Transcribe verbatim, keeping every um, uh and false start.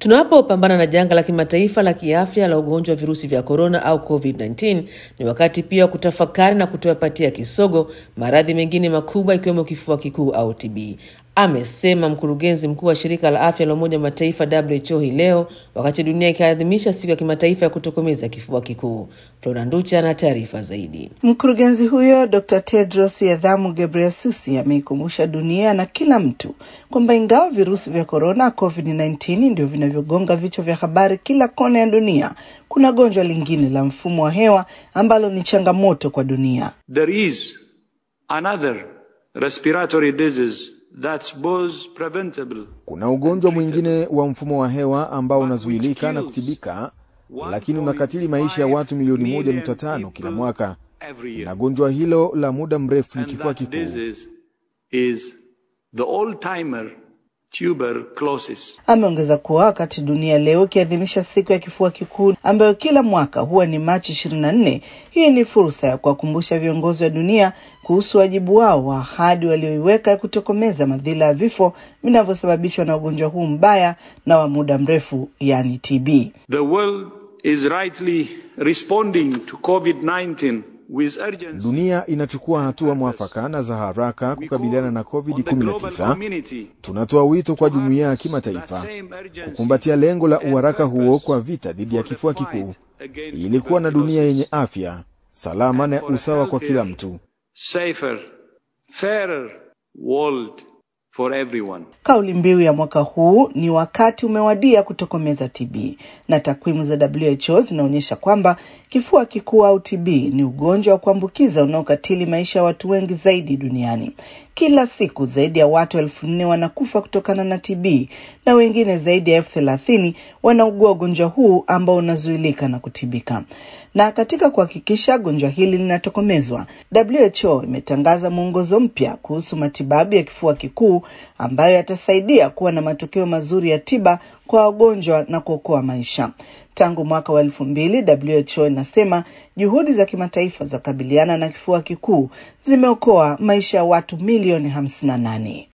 Tunapopambana na janga la kimataifa la kiafya la ugonjwa wa virusi vya corona au covid kumi na tisa, ni wakati pia wa kutafakari na kutoyapatia kisogo maradhi mengine makubwa ikiwemo kifua kikuu au T B. Amesema mkurugenzi mkuu wa shirika la afya la Umoja wa Mataifa W H O hii leo wakati dunia ikiadhimisha siku ya kimataifa ya kutokomeza kifua kikuu. Flora Nducha na taarifa zaidi. Mkurugenzi huyo Doctor Tedros Adhanom Ghebreyesus ameikumbusha dunia na kila mtu kwamba ingawa virusi vya corona covid kumi na tisa ndio vinavyogonga vichwa vya habari kila kona ya dunia, kuna gonjwa lingine la mfumo wa hewa ambalo ni changamoto kwa dunia. There is another respiratory disease that's both preventable. Kuna ugonjwa mwingine wa mfumo wa hewa ambao unazuilika na kutibika, lakini unakatili maisha ya watu milioni moja nukta tano kila mwaka. Na gonjwa hilo la muda mrefu ni kifua kikuu. Is the old-timer tuberculosis. Ameongeza kuwa wakati dunia leo ikiadhimisha siku ya kifua kikuu ambayo kila mwaka huwa ni Machi ishirini na nne, hii ni fursa ya kuwakumbusha viongozi wa dunia kuhusu wajibu wao wa ahadi walioiweka ya kutokomeza madhila ya vifo vinavyosababishwa na ugonjwa huu mbaya na wa muda mrefu, yani T B. The world is rightly responding to covid nineteen. Dunia inachukua hatua mwafaka na za haraka kukabiliana na covid kumi na tisa. Tunatoa wito kwa jumuiya ya kimataifa kukumbatia lengo la uharaka huo kwa vita dhidi ya kifua kikuu, ili kuwa na dunia yenye afya, salama na usawa kwa kila mtu. Safer, fairer world for everyone. Kauli mbiu ya mwaka huu ni wakati umewadia kutokomeza T B, na takwimu za W H O zinaonyesha kwamba kifua kikuu au T B ni ugonjwa wa kuambukiza unaokatili maisha ya watu wengi zaidi duniani. Kila siku zaidi ya watu elfu nne wanakufa kutokana na T B na wengine zaidi ya elfu thelathini wanaugua ugonjwa huu ambao unazuilika na kutibika. Na katika kuhakikisha gonjwa hili linatokomezwa, W H O imetangaza mwongozo mpya kuhusu matibabu ya kifua kikuu ambayo yatasaidia kuwa na matokeo mazuri ya tiba kwa wagonjwa na kuokoa maisha. Tangu mwaka wa elfu mbili, W H O inasema juhudi za kimataifa za kukabiliana na kifua kikuu zimeokoa maisha ya watu milioni hamsini na nane.